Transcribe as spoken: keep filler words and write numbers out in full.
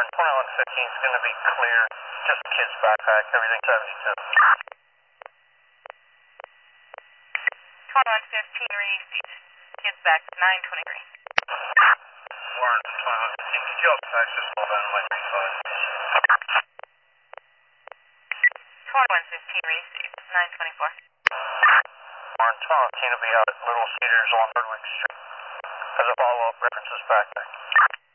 Warren, twenty-one fifteen is going to be clear. Just a kid's backpack, everything seventy-two. twenty-one fifteen, received. Kids back to nine twenty-three. Warren, twenty-one fifteen, could you help access all down my three five? twenty-one fifteen, received. nine twenty-four. Warren, twenty-one fifteen will be out at Little Cedars on Hardwick Street. As a follow-up, references backpack.